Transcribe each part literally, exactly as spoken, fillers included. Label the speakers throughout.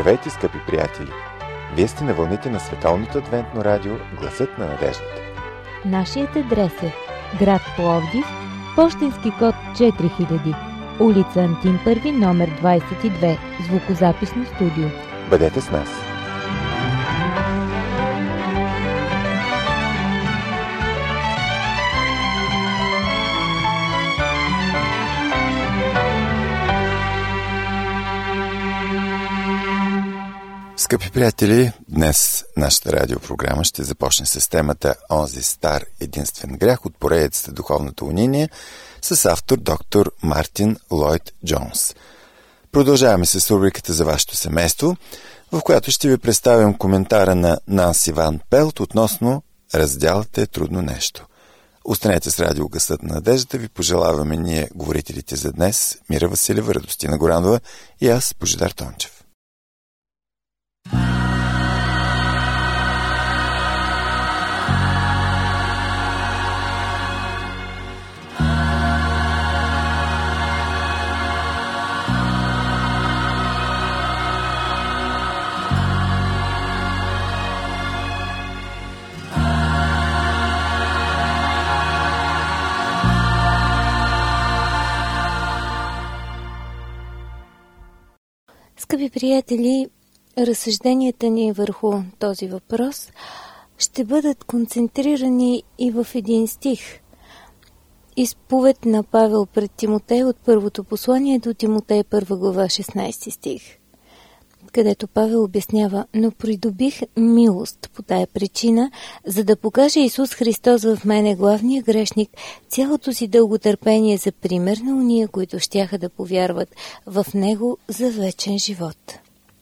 Speaker 1: Здравейте, скъпи приятели! Вие сте на вълните на Световното адвентно радио Гласът на надеждата.
Speaker 2: Нашият адрес е град Пловдив, пощенски код четири хиляди, улица Антим първи, номер двадесет и две, звукозаписно студио.
Speaker 1: Бъдете с нас! Скъпи приятели, днес нашата радиопрограма ще започне с темата «Онзи стар единствен грях» от поредицата Духовното униние с автор доктор Мартин Лойд Джонс. Продължаваме с рубриката за вашето семейство, в която ще ви представям коментара на Нанси Ван Пелт относно «Разделът е трудно нещо». Останете с радио Гласът на надеждата, ви пожелаваме ние, говорителите за днес, Мира Василева, Радостина Горанова и аз, Божидар Тончев.
Speaker 2: Скъпи приятели, разсъжденията ни върху този въпрос ще бъдат концентрирани и в един стих. Изповед на Павел пред Тимотей от първото послание до Тимотей, първа глава, шестнадесети стих, където Павел обяснява: «Но придобих милост по тая причина, за да покаже Исус Христос в мене, главния грешник, цялото си дълготърпение за пример на уния, които щяха да повярват в Него за вечен живот».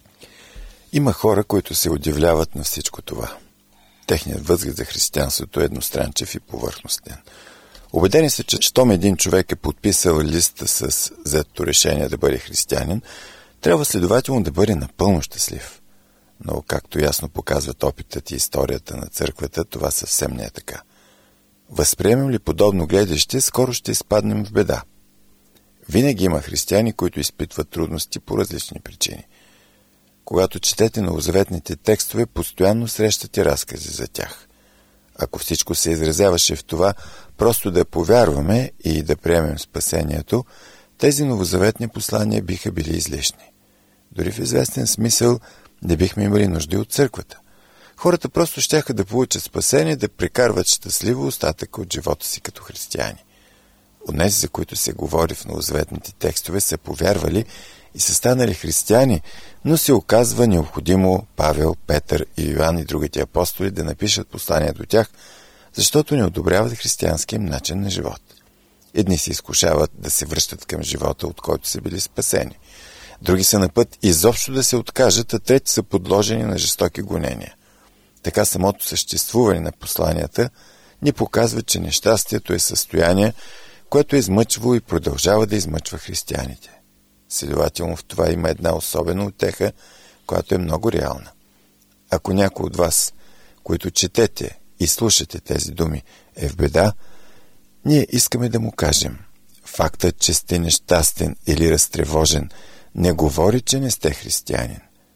Speaker 1: Има хора, които се удивляват на всичко това. Техният възглед за християнството е едностранчив и повърхностен. Убедени са, че щом един човек е подписал листа с взетото решение да бъде християнин, трябва следователно да бъде напълно щастлив. Но, както ясно показват опитът и историята на църквата, това съвсем не е така. Възприемем ли подобно гледаще, скоро ще изпаднем в беда. Винаги има християни, които изпитват трудности по различни причини. Когато четете новозаветните текстове, постоянно срещате разкази за тях. Ако всичко се изразяваше в това, просто да повярваме и да приемем спасението, тези новозаветни послания биха били излишни. Дори в известен смисъл не бихме имали нужда от църквата. Хората просто щяха да получат спасение, да прекарват щастливо остатъка от живота си като християни. Онези, за които се говори в новозаветните текстове, са повярвали и са станали християни, но се оказва необходимо Павел, Петър и Йоан и другите апостоли да напишат послания до тях, защото не одобряват християнския им начин на живот. Едни се изкушават да се връщат към живота, от който са били спасени. Други са на път изобщо да се откажат, а трети са подложени на жестоки гонения. Така самото съществуване на посланията ни показва, че нещастието е състояние, което е измъчвало и продължава да измъчва християните. Следователно в това има една особена утеха, която е много реална. Ако някой от вас, които четете и слушате тези думи, е в беда, ние искаме да му кажем: фактът, че сте нещастен или разтревожен, не говори, че не сте християнин.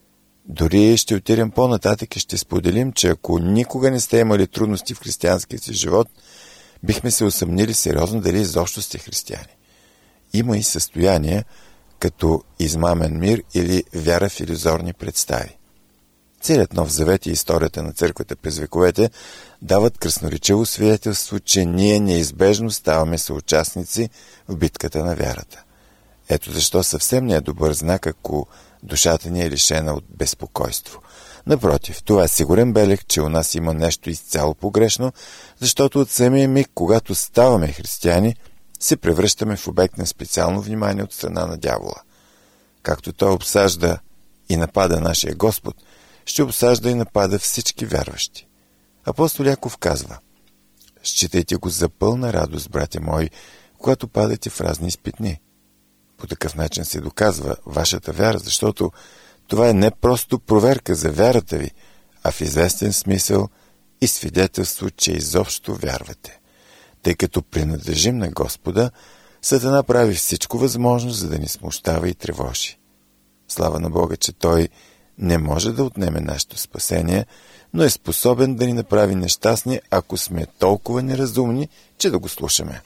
Speaker 1: Дори ще отидем по-нататък и ще споделим, че ако никога не сте имали трудности в християнския си живот, бихме се усъмнили сериозно дали изобщо сте християни. Има и състояния, като измамен мир или вяра в илюзорни представи. Целият Нов Завет и историята на църквата през вековете дават красноречиво свидетелство, че ние неизбежно ставаме съучастници в битката на вярата. Ето защо съвсем не е добър знак, ако душата ни е лишена от безпокойство. Напротив, това е сигурен белег, че у нас има нещо изцяло погрешно, защото от самия миг, когато ставаме християни, се превръщаме в обект на специално внимание от страна на дявола. Както той обсажда и напада нашия Господ, ще обсажда и напада всички вярващи. Апостол Яков казва: «Считайте го за пълна радост, братя мои, когато падате в разни изпитни». По такъв начин се доказва вашата вяра, защото това е не просто проверка за вярата ви, а в известен смисъл и свидетелство, че изобщо вярвате. Тъй като принадлежим на Господа, Сатана прави всичко възможно, за да ни смущава и тревожи. Слава на Бога, че Той не може да отнеме нашето спасение, но е способен да ни направи нещастни, ако сме толкова неразумни, че да го слушаме.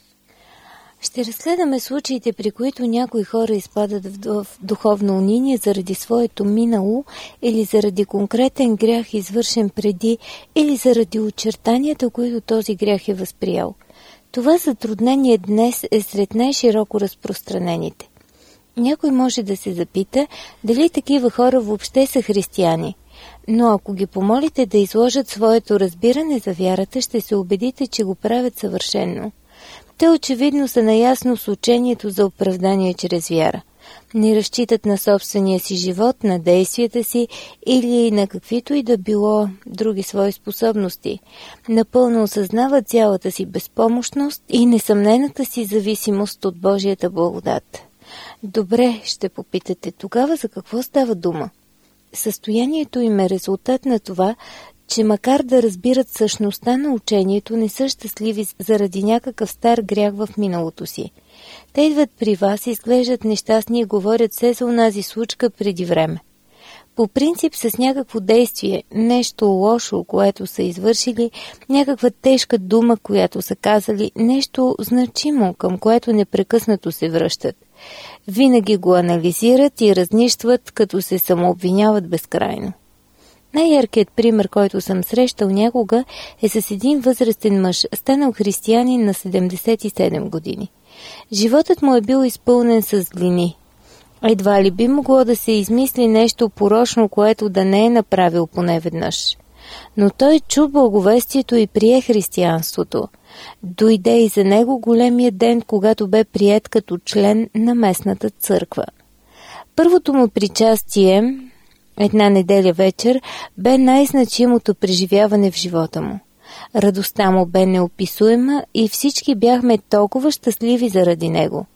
Speaker 2: Ще разгледаме случаите, при които някои хора изпадат в духовно униние заради своето минало или заради конкретен грях, извършен преди, или заради очертанията, които този грях е възприял. Това затруднение днес е сред най-широко разпространените. Някой може да се запита дали такива хора въобще са християни, но ако ги помолите да изложат своето разбиране за вярата, ще се убедите, че го правят съвършено. Те очевидно са наясно с учението за оправдание чрез вяра. Не разчитат на собствения си живот, на действията си или на каквито и да било други свои способности. Напълно осъзнават цялата си безпомощност и несъмнената си зависимост от Божията благодат. Добре, ще попитате, тогава за какво става дума? Състоянието им е резултат на това, че макар да разбират същността на учението, не са щастливи заради някакъв стар грях в миналото си. Те идват при вас, изглеждат нещастни и говорят все за онази случка преди време. По принцип с някакво действие, нещо лошо, което са извършили, някаква тежка дума, която са казали, нещо значимо, към което непрекъснато се връщат. Винаги го анализират и разнищват, като се самообвиняват безкрайно. Най-яркият пример, който съм срещал някога, е с един възрастен мъж, станал християнин на седемдесет и седем години. Животът му е бил изпълнен с злини. Едва ли би могло да се измисли нещо порочно, което да не е направил поне веднъж. Но той чу благовестието и прие християнството. Дойде и за него големия ден, когато бе приет като член на местната църква. Първото му причастие, една неделя вечер, бе най-значимото преживяване в живота му. Радостта му бе неописуема и всички бяхме толкова щастливи заради него.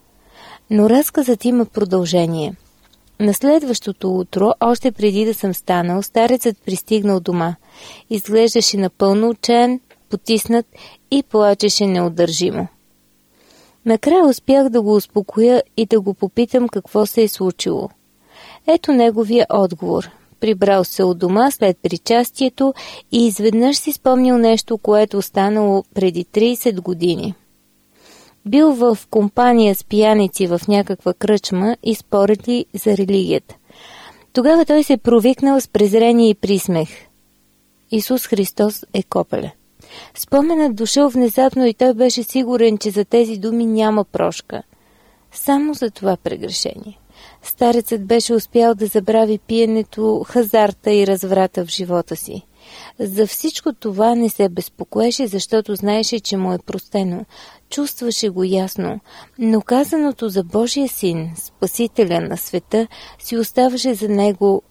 Speaker 2: Но разказът има продължение. На следващото утро, още преди да съм станал, старецът пристигнал дома. Изглеждаше напълно отчаян, потиснат и плачеше неудържимо. Накрая успях да го успокоя и да го попитам какво се е случило. Ето неговия отговор. Прибрал се от дома след причастието и изведнъж си спомнил нещо, което станало преди трийсет години. Бил в компания с пияници в някаква кръчма и спорили за религията. Тогава той се провикнал с презрение и присмех. Исус Христос е копеле. Споменът дошъл внезапно и той беше сигурен, че за тези думи няма прошка. Само за това прегрешение. Старецът беше успял да забрави пиенето, хазарта и разврата в живота си. За всичко това не се безпокоеше, защото знаеше, че му е простено. Чувстваше го ясно, но казаното за Божия син, Спасителя на света, си оставаше за него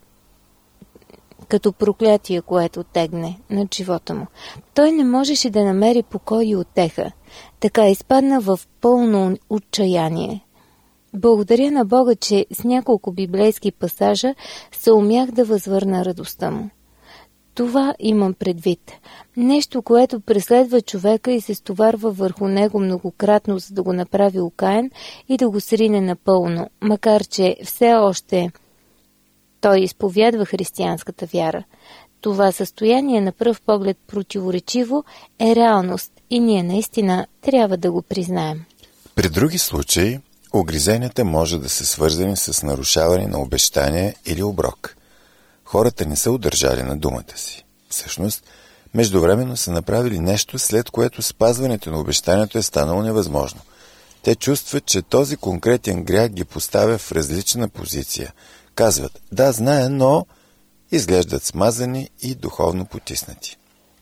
Speaker 2: като проклятие, което тегне над живота му. Той не можеше да намери покой и утеха. Така изпадна в пълно отчаяние. Благодаря на Бога, че с няколко библейски пасажа се умях да възвърна радостта му. Това имам предвид. Нещо, което преследва човека и се стоварва върху него многократно, за да го направи окаян и да го срине напълно, макар че все още той изповядва християнската вяра. Това състояние на пръв поглед противоречиво е реалност и ние наистина трябва да го признаем.
Speaker 1: При други случаи, огризенията може да са свързани с нарушаване на обещания или оброк. Хората не са удържали на думата си. Всъщност, междувременно са направили нещо, след което спазването на обещанието е станало невъзможно. Те чувстват, че този конкретен грях ги поставя в различна позиция. Казват, да, зная, но изглеждат смазани и духовно потиснати.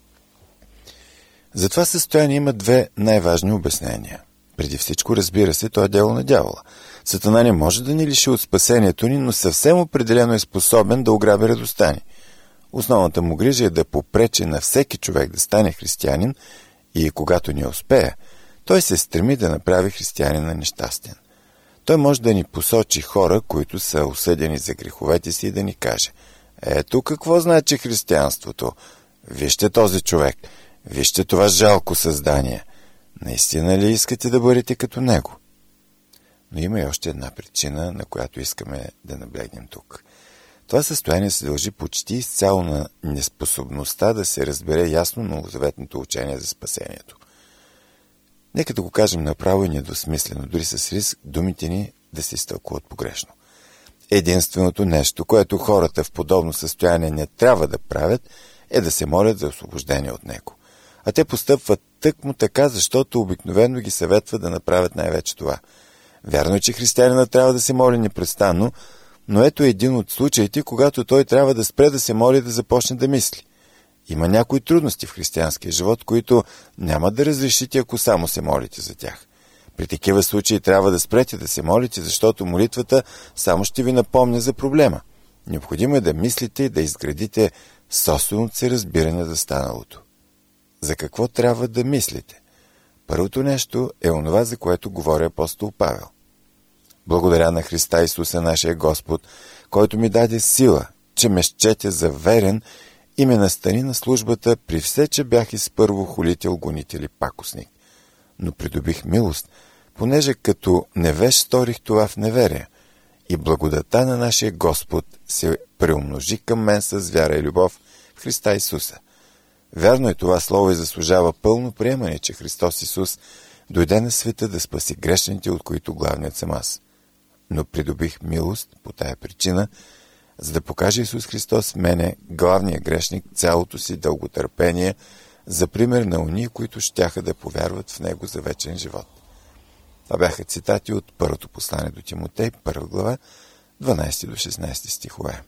Speaker 1: За това състояние има две най-важни обяснения. Преди всичко, разбира се, то е дело на дявола. Сатана не може да ни лиши от спасението ни, но съвсем определено е способен да ограби радостта ни. Основната му грижа е да попречи на всеки човек да стане християнин и когато не успее, той се стреми да направи християнина нещастен. Той може да ни посочи хора, които са осъдени за греховете си и да ни каже: ето какво значи християнството. Вижте този човек. Вижте това жалко създание. Наистина ли искате да бъдете като него? Но има и още една причина, на която искаме да наблегнем тук. Това състояние се дължи почти изцяло на неспособността да се разбере ясно новозаветното учение за спасението. Нека да го кажем направо и недосмислено, дори с риск думите ни да се изтълкуват погрешно. Единственото нещо, което хората в подобно състояние не трябва да правят, е да се молят за освобождение от него. А те постъпват тъкмо така, защото обикновено ги съветва да направят най-вече това. Вярно е, че християнина трябва да се моли непрестанно, но ето един от случаите, когато той трябва да спре да се моли и да започне да мисли. Има някои трудности в християнския живот, които няма да разрешите, ако само се молите за тях. При такива случаи трябва да спрете да се молите, защото молитвата само ще ви напомня за проблема. Необходимо е да мислите и да изградите собственото си разбиране за станалото. За какво трябва да мислите? Първото нещо е онова, за което говори апостол Павел. Благодаря на Христа Исуса, нашия Господ, който ми даде сила, че ме счете за верен и ме настани на службата при все, че бях изпърво хулител, гонител и пакостник. Но придобих милост, понеже като невеж сторих това в неверие, и благодата на нашия Господ се преумножи към мен с вяра и любов в Христа Исуса. Вярно е, това слово и заслужава пълно приемане, че Христос Исус дойде на света да спаси грешните, от които главният съм аз. Но придобих милост по тая причина, за да покаже Исус Христос в мене, главния грешник, цялото си дълготърпение, за пример на онии, които щяха да повярват в Него за вечен живот. Това бяха цитати от първото послание до Тимотей, първа глава, дванайсети до шестнайсети стихове.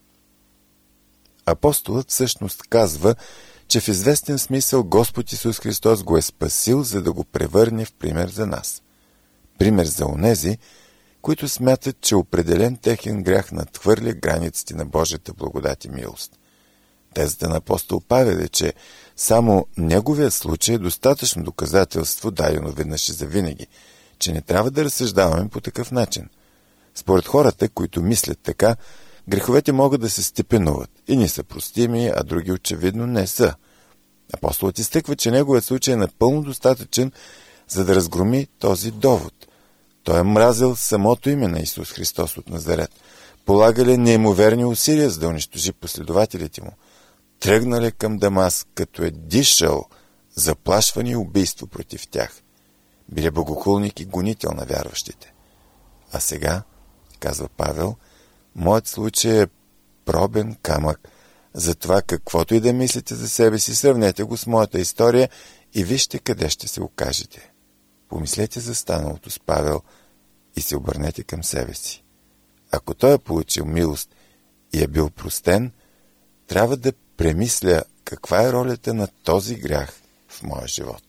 Speaker 1: Апостолът всъщност казва, че в известен смисъл Господ Исус Христос го е спасил, за да го превърне в пример за нас. Пример за онези, които смятат, че определен техен грях надхвърля границите на Божията благодат и милост. Тезата на апостол Павел е, че само неговият случай е достатъчно доказателство, дадено веднъж и завинаги, че не трябва да разсъждаваме по такъв начин. Според хората, които мислят така, греховете могат да се степенуват. Едни са простими, а други очевидно не са. Апостолът изтъква, че неговият случай е напълно достатъчен, за да разгроми този довод. Той е мразил самото име на Исус Христос от Назарет. Полагали неимоверни усилия, за да унищожи последователите му. Тръгнали към Дамаск, като е дишал заплашване и убийство против тях. Били богохулник и гонител на вярващите. А сега, казва Павел, моят случай е пробен камък. Затова каквото и да мислите за себе си, сравнете го с моята история и вижте къде ще се окажете. Помислете за станалото с Павел и се обърнете към себе си. Ако той е получил милост и е бил простен, трябва да премисля каква е ролята на този грях в моя живот.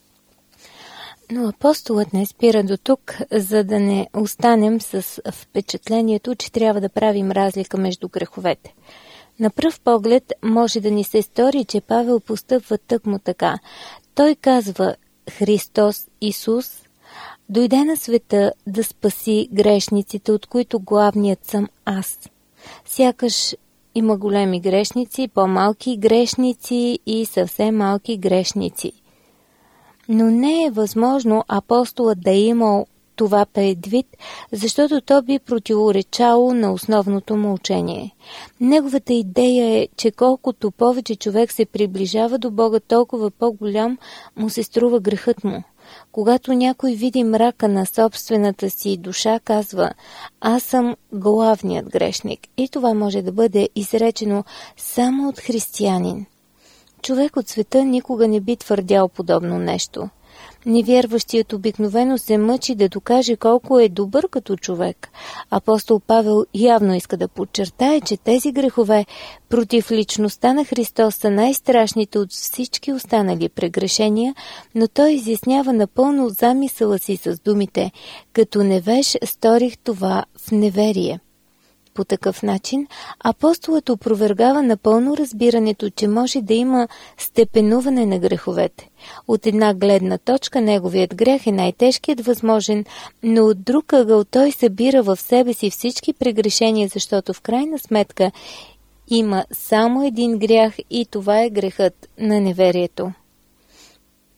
Speaker 2: Но апостолът не спира до тук, за да не останем с впечатлението, че трябва да правим разлика между греховете. На пръв поглед може да ни се стори, че Павел постъпва тъкмо така. Той казва: Христос Исус дойде на света да спаси грешниците, от които главният съм аз. Сякаш има големи грешници, по-малки грешници и съвсем малки грешници. Но не е възможно апостолът да е имал това предвид, защото то би противоречало на основното му учение. Неговата идея е, че колкото повече човек се приближава до Бога, толкова по-голям му се струва грехът му. Когато някой види мрака на собствената си душа, казва: аз съм главният грешник. И това може да бъде изречено само от християнин. Човек от света никога не би твърдял подобно нещо. Невярващият обикновено се мъчи да докаже колко е добър като човек. Апостол Павел явно иска да подчертае, че тези грехове против личността на Христос са най-страшните от всички останали прегрешения, но той изяснява напълно замисъла си с думите: като невеж сторих това в неверие. По такъв начин апостолът опровергава напълно разбирането, че може да има степенуване на греховете. От една гледна точка неговият грех е най-тежкият възможен, но от друг ъгъл той събира в себе си всички прегрешения, защото в крайна сметка има само един грях и това е грехът на неверието.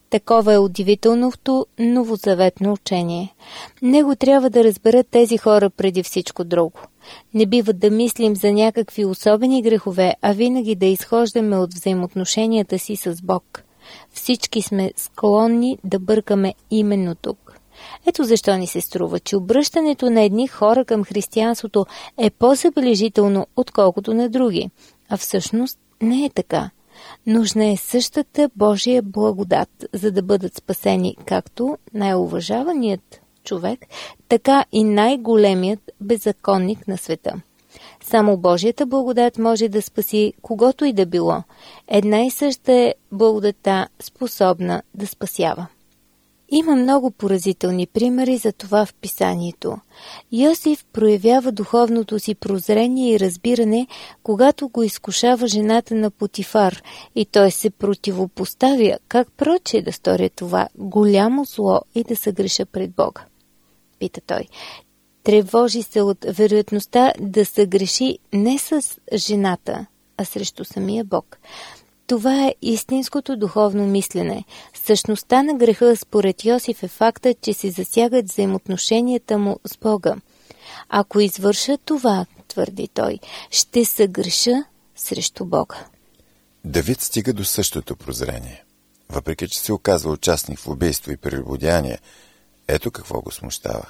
Speaker 2: Такова е удивителното новозаветно учение. Него трябва да разберат тези хора преди всичко друго. Не бива да мислим за някакви особени грехове, а винаги да изхождаме от взаимоотношенията си с Бог. Всички сме склонни да бъркаме именно тук. Ето защо ни се струва, че обръщането на едни хора към християнството е по-забележително, отколкото на други. А всъщност не е така. Нужна е същата Божия благодат, за да бъдат спасени както най-уважаваният човек, така и най-големият беззаконник на света. Само Божията благодат може да спаси когото и да било. Една и съща е благодата, способна да спасява. Има много поразителни примери за това в писанието. Йосиф проявява духовното си прозрение и разбиране, когато го изкушава жената на Потифар, и той се противопоставя, как проче да сторя това голямо зло и да съгреша пред Бога. Пита той. Тревожи се от вероятността да съгреши не с жената, а срещу самия Бог. Това е истинското духовно мислене. Същността на греха според Йосиф е факта, че се засягат взаимоотношенията му с Бога. Ако извърша това, твърди той, ще съгреша срещу Бога.
Speaker 1: Давид стига до същото прозрение. Въпреки че се оказва участник в убийство и прелюбодеяние, ето какво го смущава.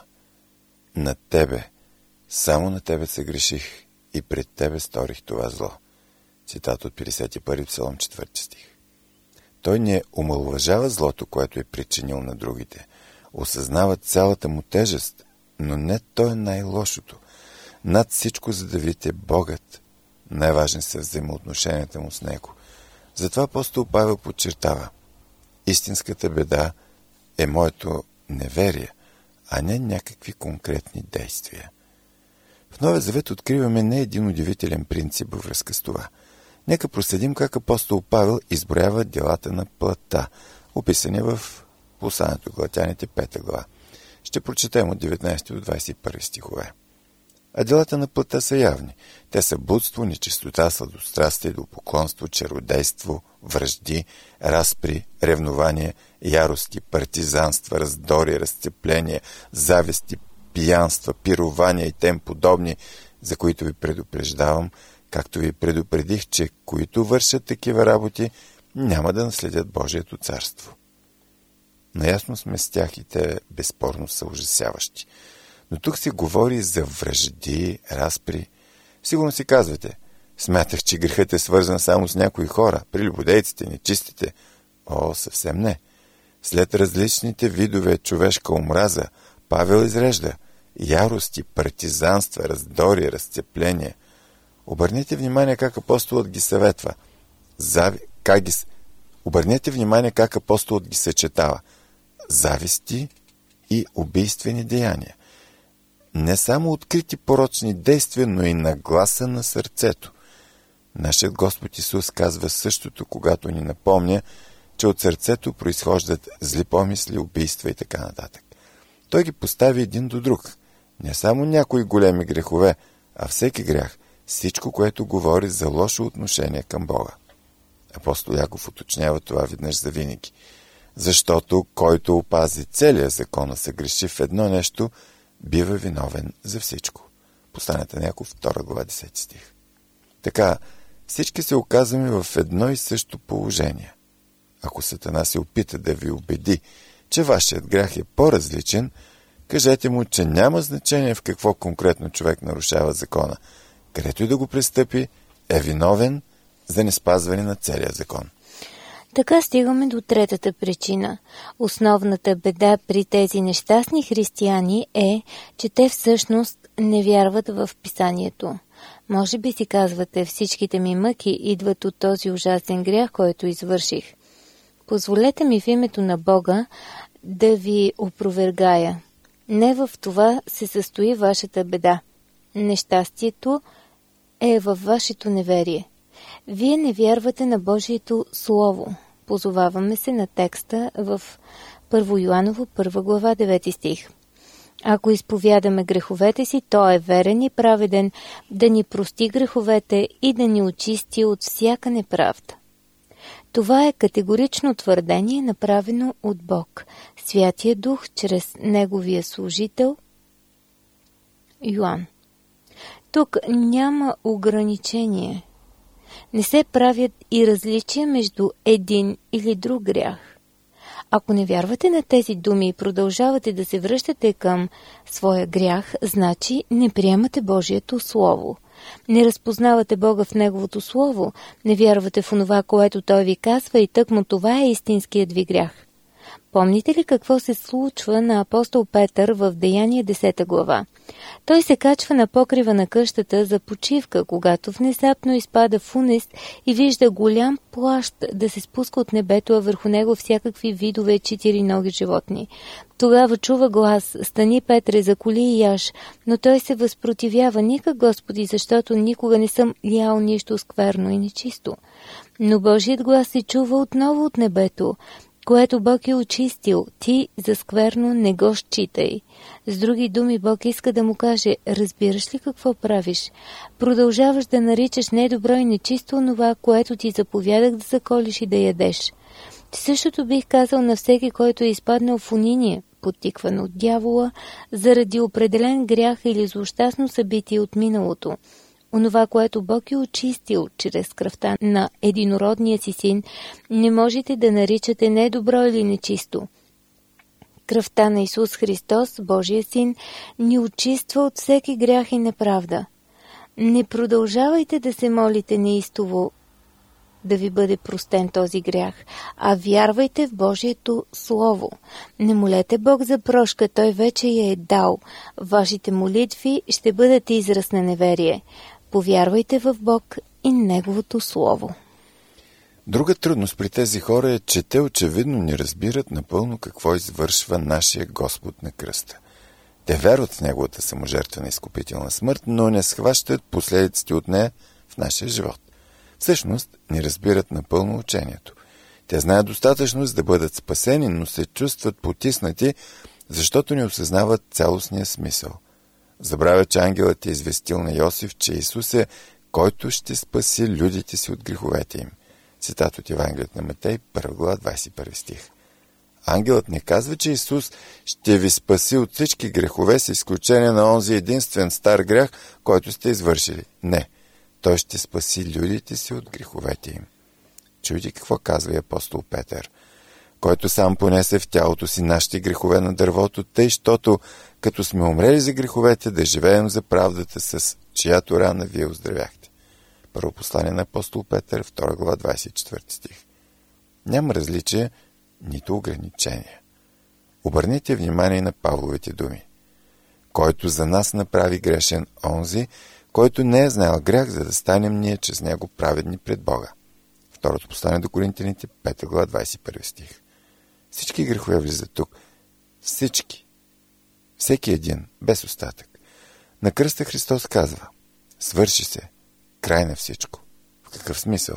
Speaker 1: На тебе, само на тебе съгреших и пред тебе сторих това зло. Цитат от петдесет и първи псалом, четвърти стих. Той не омаловажава злото, което е причинил на другите. Осъзнава цялата му тежест, но не то е най-лошото. Над всичко за Давид е Богът. Най-важни са взаимоотношенията му с него. Затова апостол Павел подчертава: истинската беда е моето неверие, а не някакви конкретни действия. В Новия Завет откриваме не един удивителен принцип във връзка с това. Нека проследим как апостол Павел изброява делата на плътта, описани в посланието Галатяните, пета глава. Ще прочетем от деветнайсети до двайсет и първи стихове. А делата на плътта са явни. Те са блудство, нечистота, сладострастие, идолопоклонство, чародейство, вражди, разпри, ревнование, ярости, партизанства, раздори, разцепления, зависти, пиянства, пирования и тем подобни, за които ви предупреждавам, както ви предупредих, че които вършат такива работи, няма да наследят Божието царство. Наясно сме с тях и те безспорно са ужасяващи. Но тук се говори за вражди, разпри. Сигурно си казвате: смятах, че грехът е свързан само с някои хора, прелюбодейците, нечистите. О, съвсем не. След различните видове човешка омраза, Павел изрежда ярости, партизанства, раздори, разцепления. Обърнете внимание как апостолът ги съветва. Зави... Как ги... Обърнете внимание как апостолът ги съчетава. Зависти и убийствени деяния. Не само открити порочни действия, но и нагласа на сърцето. Нашият Господ Исус казва същото, когато ни напомня, че от сърцето произхождат зли помисли, убийства и така нататък. Той ги постави един до друг. Не само някои големи грехове, а всеки грях, всичко, което говори за лошо отношение към Бога. Апостол Яков уточнява това веднъж за винаги. Защото който опази целия закон, а съгреши в едно нещо, бива виновен за всичко. Посланието на Яков, втора глава, десети стих. Така, всички се оказваме в едно и също положение. Ако Сатана се опита да ви убеди, че вашият грях е по-различен, кажете му, че няма значение в какво конкретно човек нарушава закона. Където и да го престъпи, е виновен за неспазване на целия закон.
Speaker 2: Така стигаме до третата причина. Основната беда при тези нещастни християни е, че те всъщност не вярват в писанието. Може би си казвате: всичките ми мъки идват от този ужасен грях, който извърших. Позволете ми в името на Бога да ви опровергая. Не в това се състои вашата беда. Нещастието е във вашето неверие. Вие не вярвате на Божието Слово. Позоваваме се на текста в Първо Йоаново, първа глава, девети стих. Ако изповядаме греховете си, Той е верен и праведен да ни прости греховете и да ни очисти от всяка неправда. Това е категорично твърдение, направено от Бог, Святия Дух, чрез Неговия служител Йоан. Тук няма ограничение. Не се правят и различия между един или друг грях. Ако не вярвате на тези думи и продължавате да се връщате към своя грях, значи не приемате Божието Слово. Не разпознавате Бога в Неговото Слово, не вярвате в онова, което Той ви казва и тъкмо това е истинският ви грях. Помните ли какво се случва на апостол Петър в Деяния десета глава? Той се качва на покрива на къщата за почивка, когато внезапно изпада в унес и вижда голям плащ да се спуска от небето, а върху него всякакви видове четириноги животни. Тогава чува глас: „Стани, Петре, заколи и яж“, но той се възпротивява: „Никак, Господи, защото никога не съм ял нищо скверно и нечисто“. Но Божият глас се чува отново от небето, което Бог е очистил: „Ти за скверно не го считай“. С други думи, Бог иска да му каже: „Разбираш ли какво правиш? Продължаваш да наричаш недобро и нечисто онова, което ти заповядах да заколиш и да ядеш“. Същото бих казал на всеки, който е изпаднал в униние, подтикван от дявола, заради определен грях или злощастно събитие от миналото. Онова, което Бог е очистил чрез кръвта на единородния си син, не можете да наричате недобро или нечисто. Кръвта на Исус Христос, Божия син, ни очиства от всеки грях и неправда. Не продължавайте да се молите неистово да ви бъде простен този грях, а вярвайте в Божието Слово. Не молете Бог за прошка, Той вече я е дал. Вашите молитви ще бъдат израз на неверие. Повярвайте в Бог и Неговото Слово.
Speaker 1: Друга трудност при тези хора е, че те очевидно не разбират напълно какво извършва нашия Господ на кръста. Те вярват в Неговата саможертвена изкупителна смърт, но не схващат последиците от нея в нашия живот. Всъщност не разбират напълно учението. Те знаят достатъчно, за да бъдат спасени, но се чувстват потиснати, защото не осъзнават цялостния смисъл. Забравят, че ангелът е известил на Йосиф, че Исус е, който ще спаси людите си от греховете им. Цитат от Евангелието на Матей, първа глава, двадесет и първи стих. Ангелът не казва, че Исус ще ви спаси от всички грехове, с изключение на онзи единствен стар грях, който сте извършили. Не, Той ще спаси людите си от греховете им. Чуйте какво казва и апостол Петър, който сам понесе в тялото си нашите грехове на дървото, тъй, щото, като сме умрели за греховете, да живеем за правдата, с чиято рана вие оздравяхте. Първо послание на апостол Петър, втора глава, двадесет и четвърти стих. Няма различие, нито ограничения. Обърнете внимание на Павловите думи. Който за нас направи грешен онзи, който не е знаел грях, за да станем ние чрез него праведни пред Бога. Второто послание до Коринтяните, пета глава, двадесет и първи стих. Всички грехове влизат тук. Всички. Всеки един, без остатък. На кръста Христос казва: свърши се, край на всичко. В какъв смисъл?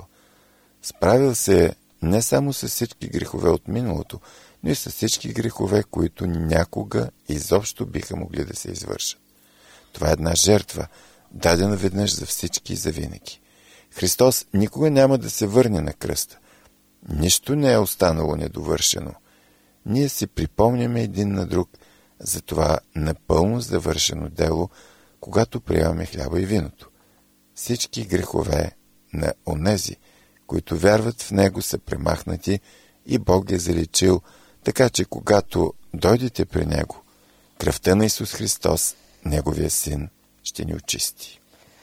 Speaker 1: Справил се е не само с всички грехове от миналото, но и с всички грехове, които някога изобщо биха могли да се извършат. Това е една жертва, дадена веднъж за всички и за винаги. Христос никога няма да се върне на кръста. Нищо не е останало недовършено. Ние си припомняме един на друг за това напълно завършено дело, когато приемаме хляба и виното. Всички грехове на онези, които вярват в Него, са премахнати и Бог ги е заличил, така че когато дойдете при Него, кръвта на Исус Христос, Неговия Син, ще ни очисти.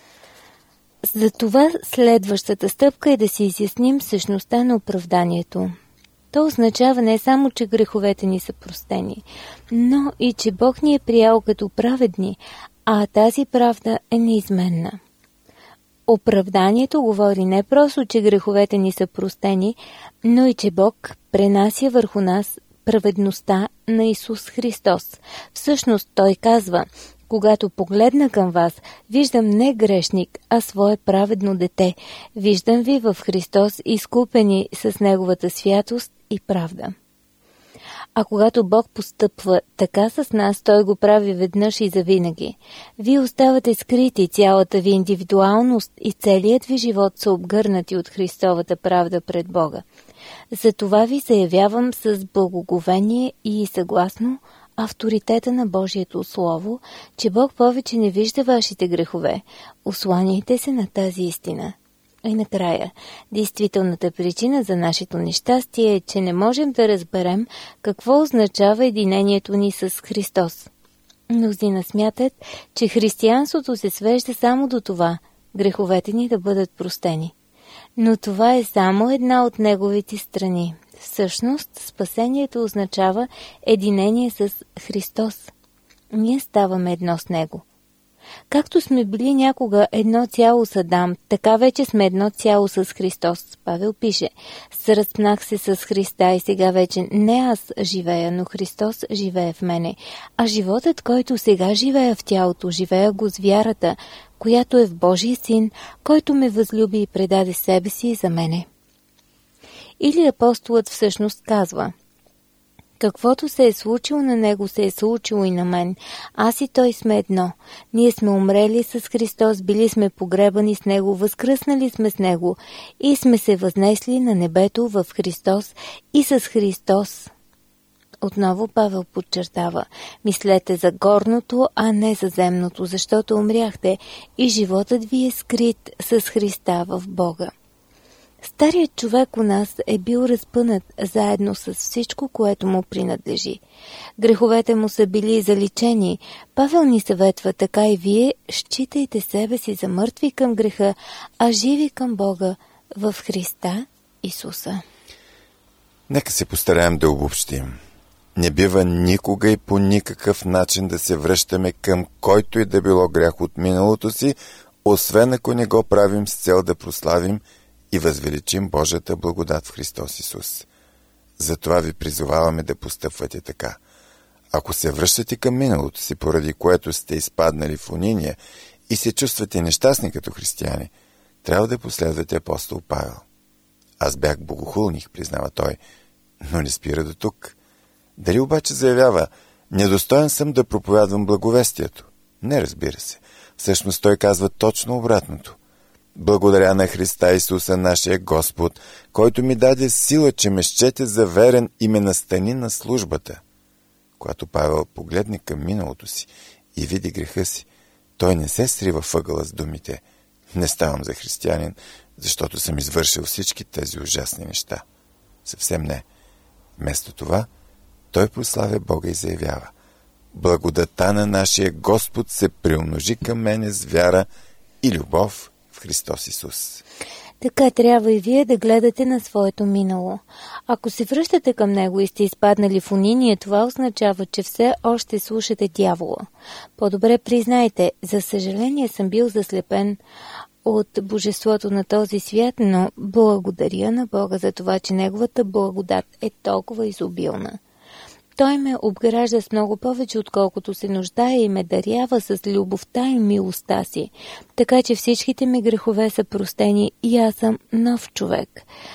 Speaker 2: Затова следващата стъпка е да си изясним същността на оправданието. То означава не само, че греховете ни са простени, но и че Бог ни е приял като праведни, а тази правда е неизменна. Оправданието говори не просто, че греховете ни са простени, но и че Бог пренася върху нас праведността на Исус Христос. Всъщност Той казва: когато погледна към вас, виждам не грешник, а свое праведно дете. Виждам ви в Христос, изкупени с Неговата святост и правда. А когато Бог постъпва така с нас, Той го прави веднъж и завинаги. Вие оставате скрити, цялата ви индивидуалност и целият ви живот са обгърнати от Христовата правда пред Бога. Затова ви заявявам с благоговение и съгласно авторитета на Божието Слово, че Бог повече не вижда вашите грехове. Осланяйте се на тази истина. И накрая, действителната причина за нашето нещастие е, че не можем да разберем какво означава единението ни с Христос. Мнозина смятат, че християнството се свежда само до това – греховете ни да бъдат простени. Но това е само една от неговите страни. Всъщност, спасението означава единение с Христос. Ние ставаме едно с Него. Както сме били някога едно цяло с Адам, така вече сме едно цяло с Христос. Павел пише: "Сръспнах се с Христа и сега вече не аз живея, но Христос живее в мене. А животът, който сега живея в тялото, живея го с вярата, която е в Божия Син, който ме възлюби и предаде себе си за мене." Или апостолът всъщност казва: "Каквото се е случило на него, се е случило и на мен. Аз и той сме едно. Ние сме умрели с Христос, били сме погребани с него, възкръснали сме с него и сме се възнесли на небето в Христос и с Христос." Отново Павел подчертава: "Мислете за горното, а не за земното, защото умряхте и животът ви е скрит с Христа в Бога." Старият човек у нас е бил разпънат заедно с всичко, което му принадлежи. Греховете му са били заличени. Павел ни съветва: така и вие считайте себе си за мъртви към греха, а живи към Бога в Христа Исуса.
Speaker 1: Нека се постараем да обобщим. Не бива никога и по никакъв начин да се връщаме към който и да било грях от миналото си, освен ако не го правим с цел да прославим и възвеличим Божията благодат в Христос Исус. Затова ви призоваваме да постъпвате така. Ако се връщате към миналото си, поради което сте изпаднали в униние и се чувствате нещастни като християни, трябва да последвате апостол Павел. Аз бях богохулник, признава той, но не спира до тук. Дали обаче заявява: недостоен съм да проповядвам благовестието? Не, разбира се. Всъщност той казва точно обратното. Благодаря на Христа Исуса, нашия Господ, който ми даде сила, че ме счете за верен и ме настани на службата. Когато Павел погледне към миналото си и види греха си, той не се срива въгъла с думите: не ставам за християнин, защото съм извършил всички тези ужасни неща. Съвсем не. Вместо това, той прославя Бога и заявява: благодата на нашия Господ се приумножи към мене с вяра и любов в Христос Исус.
Speaker 2: Така трябва и вие да гледате на своето минало. Ако се връщате към него и сте изпаднали в униние, това означава, че все още слушате дявола. По-добре признайте: за съжаление съм бил заслепен от божеството на този свят, но благодаря на Бога за това, че неговата благодат е толкова изобилна. Той ме обгражда с много повече, отколкото се нуждае, и ме дарява с любовта и милостта си, така че всичките ми грехове са простени и аз съм нов човек.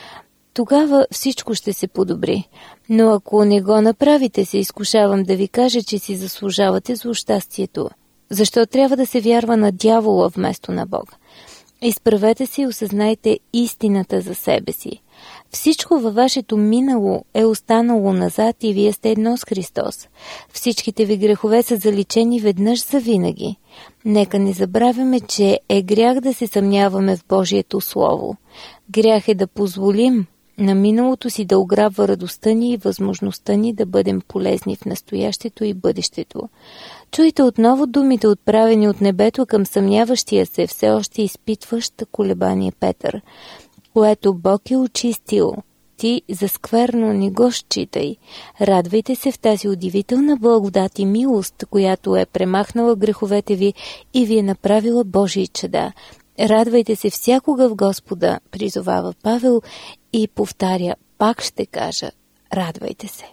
Speaker 2: Тогава всичко ще се подобри. Но ако не го направите, се изкушавам да ви кажа, че си заслужавате злощастието. Защо трябва да се вярва на дявола вместо на Бога? Изправете се и осъзнайте истината за себе си. Всичко във вашето минало е останало назад и вие сте едно с Христос. Всичките ви грехове са заличени веднъж за винаги. Нека не забравяме, че е грях да се съмняваме в Божието Слово. Грях е да позволим на миналото си да ограбва радостта ни и възможността ни да бъдем полезни в настоящето и бъдещето. Чуйте отново думите, отправени от небето към съмняващия се, все още изпитващ колебание Петър: което Бог е очистил, ти за скверно не го считай. Радвайте се в тази удивителна благодат и милост, която е премахнала греховете ви и ви е направила Божии чада. Радвайте се всякога в Господа, призовава Павел и повтаря: пак ще кажа, радвайте се.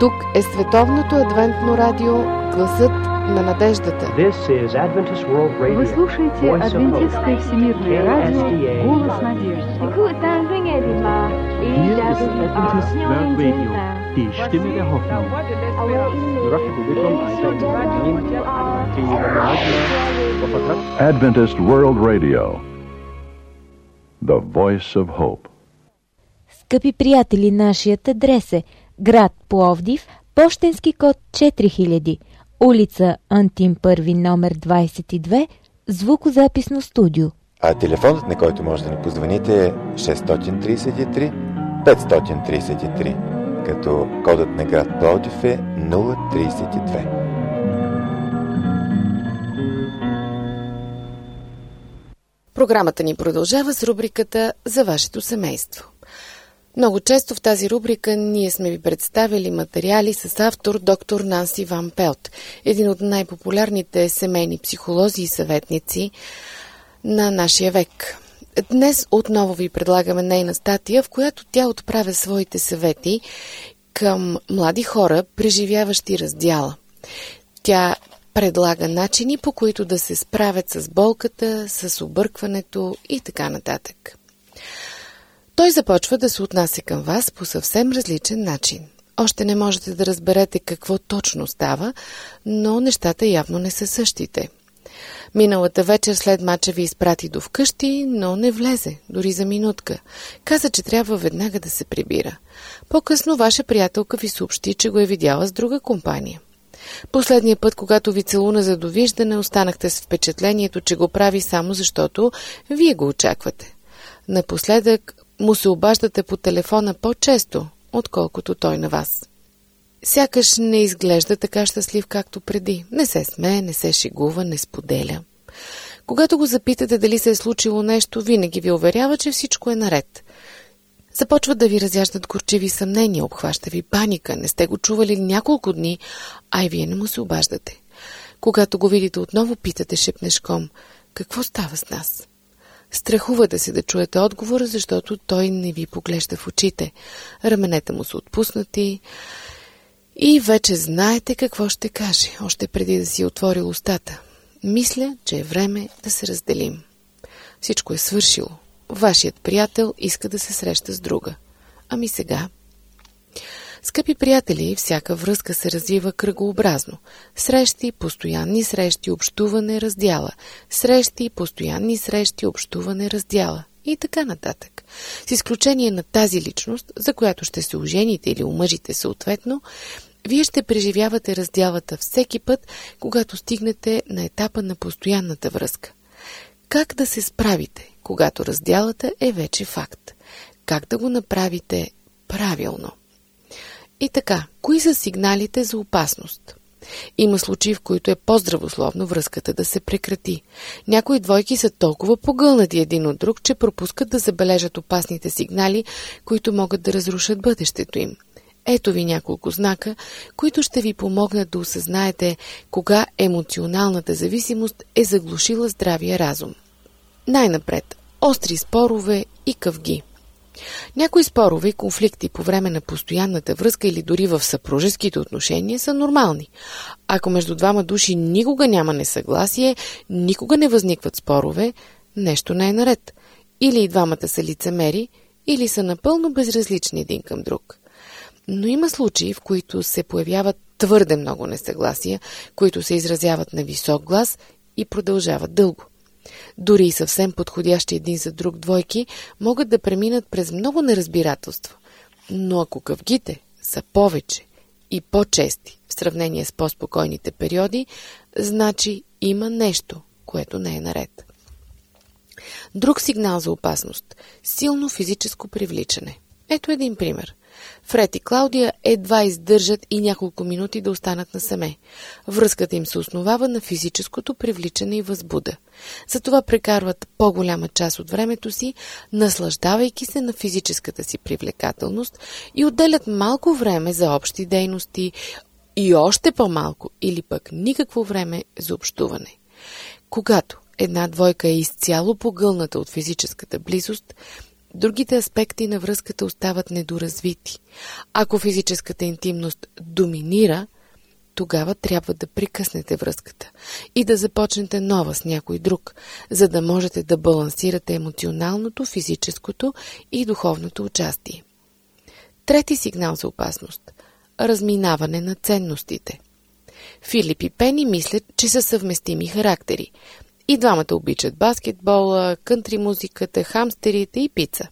Speaker 3: Тук е Световното адвентно радио, гласът на надеждата.
Speaker 4: Вы слушаете Адвентистское всемирное радио, голос надежды.
Speaker 5: Die Stimme der Hoffnung.
Speaker 6: Adventist World Radio, the voice of hope.
Speaker 2: Скъпи приятели, нашият адрес е град Пловдив, пощенски код четири хиляди, улица Антим първи, номер двадесет и две, звукозаписно студио.
Speaker 1: А телефонът, на който може да ни позвоните, е шест три три пет три три, като кодът на град Пловдив е нула тридесет и две.
Speaker 3: Програмата ни продължава с рубриката «За вашето семейство». Много често в тази рубрика ние сме ви представили материали с автор доктор Нанси Ван Пелт, един от най-популярните семейни психолози и съветници на нашия век. Днес отново ви предлагаме нейна статия, в която тя отправя своите съвети към млади хора, преживяващи раздяла. Тя предлага начини, по които да се справят с болката, с объркването и така нататък. Той започва да се отнася към вас по съвсем различен начин. Още не можете да разберете какво точно става, но нещата явно не са същите. Миналата вечер след мача ви изпрати до вкъщи, но не влезе, дори за минутка. Каза, че трябва веднага да се прибира. По-късно ваша приятелка ви съобщи, че го е видяла с друга компания. Последния път, когато ви целуна за довиждане, останахте с впечатлението, че го прави само защото вие го очаквате. Напоследък му се обаждате по телефона по-често, отколкото той на вас. Сякаш не изглежда така щастлив, както преди. Не се смее, не се шегува, не споделя. Когато го запитате дали се е случило нещо, винаги ви уверява, че всичко е наред. Започва да ви разяждат горчиви съмнения, обхваща ви паника, не сте го чували няколко дни, а и вие не му се обаждате. Когато го видите отново, питате шепнешком: какво става с нас? Страхувате се да чуете отговора, защото той не ви поглежда в очите. Раменете му са отпуснати и вече знаете какво ще каже, още преди да си отворил устата. Мисля, че е време да се разделим. Всичко е свършило. Вашият приятел иска да се среща с друга. Ами сега? Скъпи приятели, всяка връзка се развива кръгообразно. Срещи, постоянни срещи, общуване, раздяла. Срещи, постоянни срещи, общуване, раздяла. И така нататък. С изключение на тази личност, за която ще се ожените или омъжите съответно, вие ще преживявате раздялата всеки път, когато стигнете на етапа на постоянната връзка. Как да се справите, когато раздялата е вече факт? Как да го направите правилно? И така, кои са сигналите за опасност? Има случаи, в които е по-здравословно връзката да се прекрати. Някои двойки са толкова погълнати един от друг, че пропускат да забележат опасните сигнали, които могат да разрушат бъдещето им. Ето ви няколко знака, които ще ви помогнат да осъзнаете кога емоционалната зависимост е заглушила здравия разум. Най-напред, остри спорове и къвги. Някои спорове и конфликти по време на постоянната връзка или дори в съпружеските отношения са нормални. Ако между двама души никога няма несъгласие, никога не възникват спорове, нещо не е наред. Или и двамата са лицемери, или са напълно безразлични един към друг. Но има случаи, в които се появяват твърде много несъгласия, които се изразяват на висок глас и продължават дълго. Дори и съвсем подходящи един за друг двойки могат да преминат през много неразбирателство. Но ако къвгите са повече и по-чести в сравнение с по-спокойните периоди, значи има нещо, което не е наред. Друг сигнал за опасност – силно физическо привличане. Ето един пример. Фред и Клаудия едва издържат и няколко минути да останат насаме. Връзката им се основава на физическото привличане и възбуда. Затова прекарват по-голяма част от времето си, наслаждавайки се на физическата си привлекателност и отделят малко време за общи дейности и още по-малко или пък никакво време за общуване. Когато една двойка е изцяло погълната от физическата близост, другите аспекти на връзката остават недоразвити. Ако физическата интимност доминира, тогава трябва да прекъснете връзката и да започнете нова с някой друг, за да можете да балансирате емоционалното, физическото и духовното участие. Трети сигнал за опасност – разминаване на ценностите. Филип и Пени мислят, че са съвместими характери. И двамата обичат баскетбола, кънтри музиката, хамстерите и пица.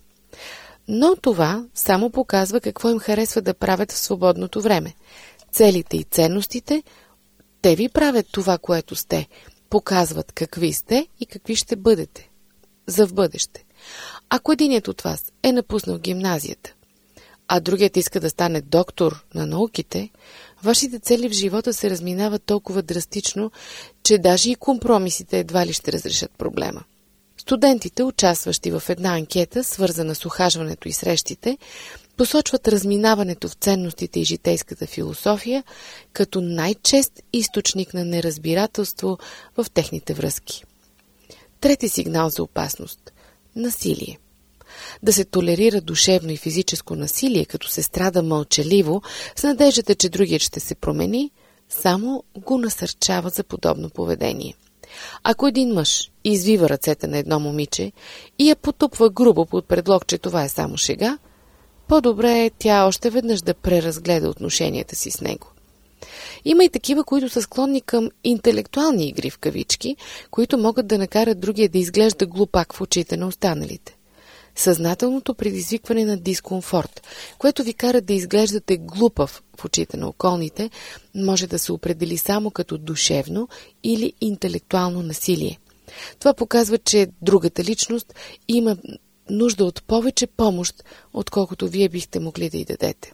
Speaker 3: Но това само показва какво им харесва да правят в свободното време. Целите и ценностите, те ви правят това, което сте, показват какви сте и какви ще бъдете за в бъдеще. Ако единият от вас е напуснал гимназията, а другият иска да стане доктор на науките, вашите цели в живота се разминават толкова драстично, че даже и компромисите едва ли ще разрешат проблема. Студентите, участващи в една анкета, свързана с ухажването и срещите, посочват разминаването в ценностите и житейската философия като най-чест източник на неразбирателство в техните връзки. Трети сигнал за опасност – насилие. Да се толерира душевно и физическо насилие, като се страда мълчаливо, с надеждата, че другият ще се промени, само го насърчава за подобно поведение. Ако един мъж извива ръцете на едно момиче и я потупва грубо под предлог, че това е само шега, по-добре е тя още веднъж да преразгледа отношенията си с него. Има и такива, които са склонни към интелектуални игри в кавички, които могат да накарат другия да изглежда глупак в очите на останалите. Съзнателното предизвикване на дискомфорт, което ви кара да изглеждате глупав в очите на околните, може да се определи само като душевно или интелектуално насилие. Това показва, че другата личност има нужда от повече помощ, отколкото вие бихте могли да й дадете.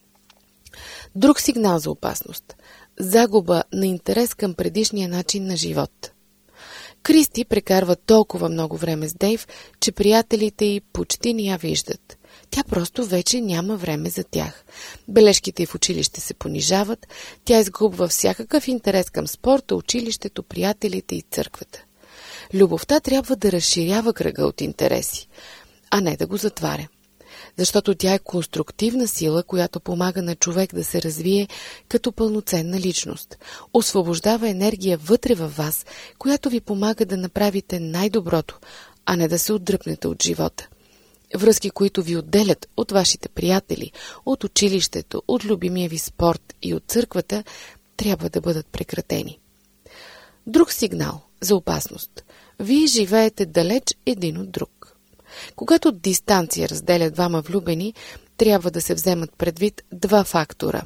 Speaker 3: Друг сигнал за опасност – загуба на интерес към предишния начин на живот. Кристи прекарва толкова много време с Дейв, че приятелите й почти не я виждат. Тя просто вече няма време за тях. Бележките й в училище се понижават, тя изгубва всякакъв интерес към спорта, училището, приятелите и църквата. Любовта трябва да разширява кръга от интереси, а не да го затваря. Защото тя е конструктивна сила, която помага на човек да се развие като пълноценна личност. Освобождава енергия вътре във вас, която ви помага да направите най-доброто, а не да се отдръпнете от живота. Връзки, които ви отделят от вашите приятели, от училището, от любимия ви спорт и от църквата, трябва да бъдат прекратени. Друг сигнал за опасност. Вие живеете далеч един от друг. Когато дистанция разделя двама влюбени, трябва да се вземат предвид два фактора,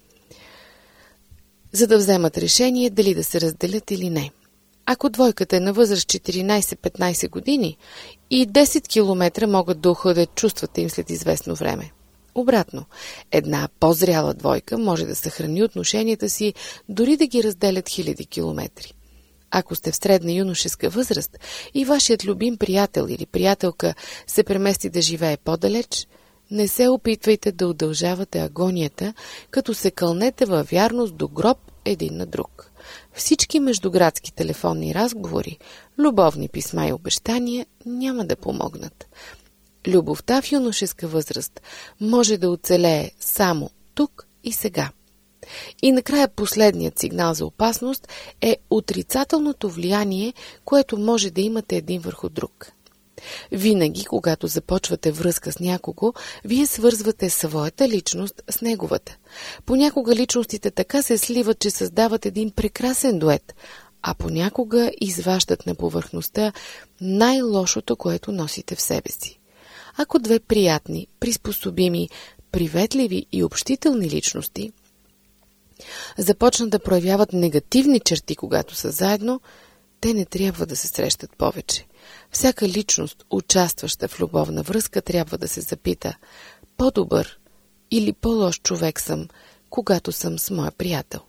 Speaker 3: за да вземат решение дали да се разделят или не. Ако двойката е на възраст четиринайсет-петнайсет години, и десет километра могат да охладят чувствата им след известно време. Обратно, една по-зряла двойка може да съхрани отношенията си, дори да ги разделят хиляди километри. Ако сте в средна юношеска възраст и вашият любим приятел или приятелка се премести да живее по-далеч, не се опитвайте да удължавате агонията, като се кълнете във вярност до гроб един на друг. Всички междуградски телефонни разговори, любовни писма и обещания няма да помогнат. Любовта в юношеска възраст може да оцелее само тук и сега. И накрая последният сигнал за опасност е отрицателното влияние, което може да имате един върху друг. Винаги, когато започвате връзка с някого, вие свързвате своята личност с неговата. Понякога личностите така се сливат, че създават един прекрасен дует, а понякога изваждат на повърхността най-лошото, което носите в себе си. Ако две приятни, приспособими, приветливи и общителни личности започнат да проявяват негативни черти, когато са заедно, те не трябва да се срещат повече. Всяка личност, участваща в любовна връзка, трябва да се запита: по-добър или по-лош човек съм, когато съм с моя приятел?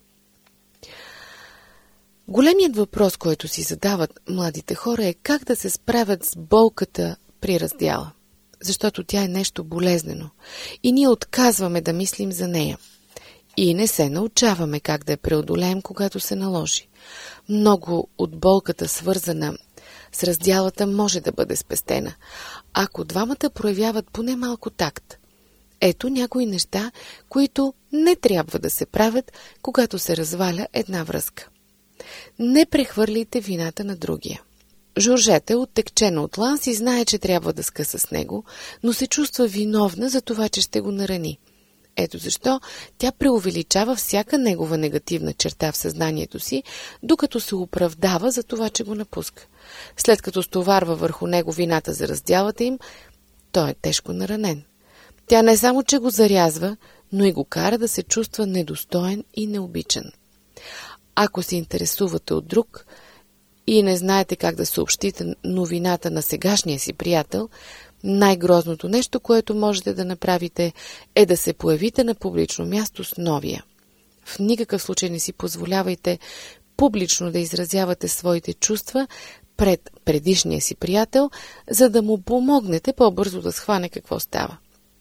Speaker 3: Големият въпрос, който си задават младите хора, е как да се справят с болката при раздяла. Защото тя е нещо болезнено и ние отказваме да мислим за нея. и не се научаваме как да я преодолеем, когато се наложи. Много от болката, свързана с раздялата, може да бъде спестена, ако двамата проявяват поне малко такт. Ето някои неща, които не трябва да се правят, когато се разваля една връзка. Не прехвърляйте вината на другия. Жоржета е оттекчена от Ланс и знае, че трябва да скъса с него, но се чувства виновна за това, че ще го нарани. Ето защо тя преувеличава всяка негова негативна черта в съзнанието си, докато се оправдава за това, че го напуска. След като стоварва върху него вината за раздялата им, той е тежко наранен. Тя не само, че го зарязва, но и го кара да се чувства недостоен и необичан. Ако се интересувате от друг и не знаете как да съобщите новината на сегашния си приятел, най-грозното нещо, което можете да направите, е да се появите на публично място с новия. В никакъв случай не си позволявайте публично да изразявате своите чувства пред предишния си приятел, за да му помогнете по-бързо да схване какво става.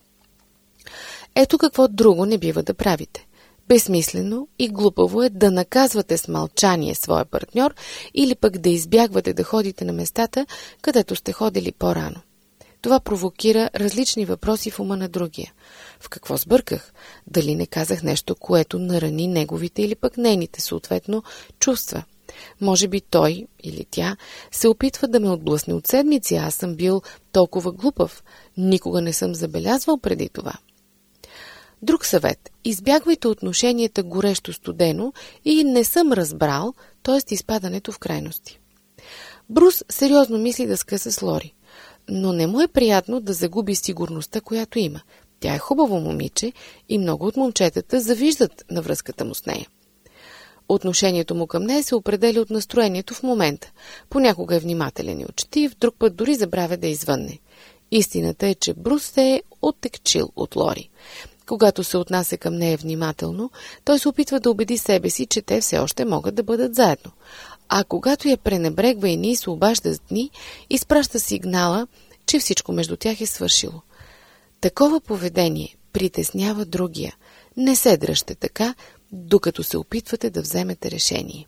Speaker 3: Ето какво друго не бива да правите. Безсмислено и глупаво е да наказвате с мълчание своя партньор или пък да избягвате да ходите на местата, където сте ходили по-рано. Това провокира различни въпроси в ума на другия. В какво сбърках? Дали не казах нещо, което нарани неговите или пък нейните, съответно, чувства? Може би той или тя се опитва да ме отблъсне от седмици, аз съм бил толкова глупав. Никога не съм забелязвал преди това. Друг съвет. Избягвайте отношенията горещо-студено и не съм разбрал, т.е. изпадането в крайности. Брус сериозно мисли да скъса с Лори, но не му е приятно да загуби сигурността, която има. Тя е хубаво момиче и много от момчетата завиждат на връзката му с нея. Отношението му към нея се определя от настроението в момента. Понякога е внимателен и учтив, друг път дори забравя да извънне. Истината е, че Брус се е оттекчил от Лори. Когато се отнася към нея внимателно, той се опитва да убеди себе си, че те все още могат да бъдат заедно. А когато я пренебрегва и ни се обажда с дни, изпраща сигнала, че всичко между тях е свършило. Такова поведение притеснява другия. Не се дръжте така, докато се опитвате да вземете решение.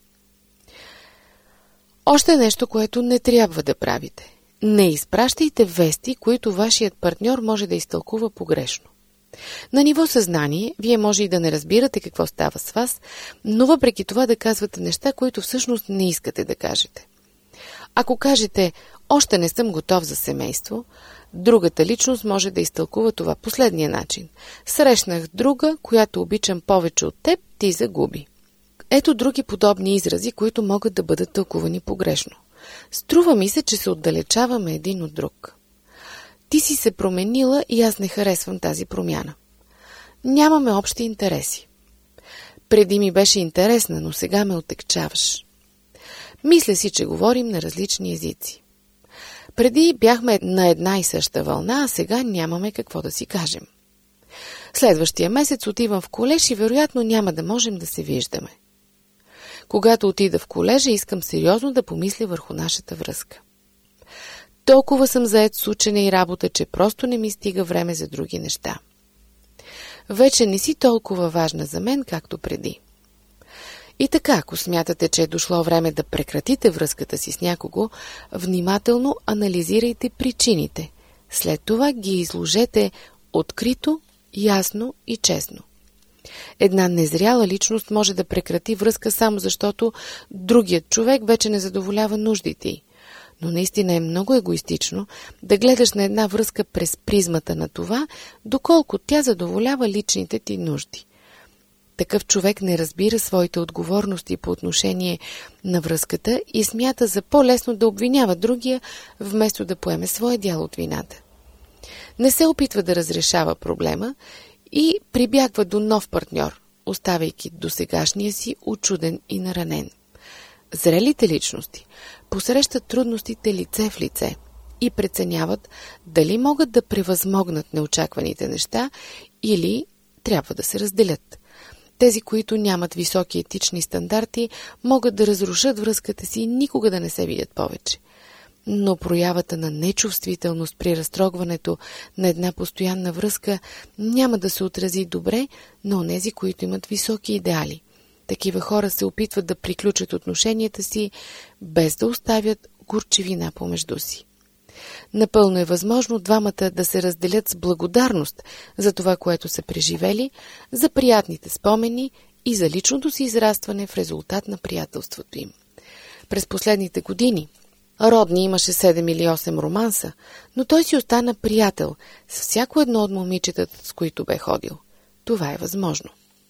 Speaker 3: Още нещо, което не трябва да правите. Не изпращайте вести, които вашият партньор може да изтълкува погрешно. На ниво съзнание, вие може и да не разбирате какво става с вас, но въпреки това да казвате неща, които всъщност не искате да кажете. Ако кажете, още не съм готов за семейство, другата личност може да изтълкува това последния начин. Срещнах друга, която обичам повече от теб, ти загуби. Ето други подобни изрази, които могат да бъдат тълкувани погрешно. Струва ми се, че се отдалечаваме един от друг. Ти си се променила и аз не харесвам тази промяна. Нямаме общи интереси. Преди ми беше интересна, но сега ме отекчаваш. Мисля си, че говорим на различни езици. Преди бяхме на една и съща вълна, а сега нямаме какво да си кажем. Следващия месец отивам в колеж и вероятно няма да можем да се виждаме. Когато отида в колежа, искам сериозно да помисля върху нашата връзка. Толкова съм заед с учене и работа, че просто не ми стига време за други неща. Вече не си толкова важна за мен, както преди. И така, ако смятате, че е дошло време да прекратите връзката си с някого, внимателно анализирайте причините. След това ги изложете открито, ясно и честно. Една незряла личност може да прекрати връзка само защото другият човек вече не задоволява нуждите й. Но наистина е много егоистично да гледаш на една връзка през призмата на това, доколко тя задоволява личните ти нужди. Такъв човек не разбира своите отговорности по отношение на връзката и смята за по-лесно да обвинява другия, вместо да поеме своя дял от вината. Не се опитва да разрешава проблема и прибягва до нов партньор, оставяйки досегашния си учуден и наранен. Зрелите личности посрещат трудностите лице в лице и преценяват дали могат да превъзмогнат неочакваните неща или трябва да се разделят. Тези, които нямат високи етични стандарти, могат да разрушат връзката си и никога да не се видят повече. но проявата на нечувствителност при разтрогването на една постоянна връзка няма да се отрази добре на онези, които имат високи идеали. Такива хора се опитват да приключат отношенията си, без да оставят горчивина помежду си. Напълно е възможно двамата да се разделят с благодарност за това, което са преживели, за приятните спомени и за личното си израстване в резултат на приятелството им. През последните години Родни имаше седем или осем романса, но той си остана приятел с всяко едно от момичетата, с които бе ходил. Това е възможно.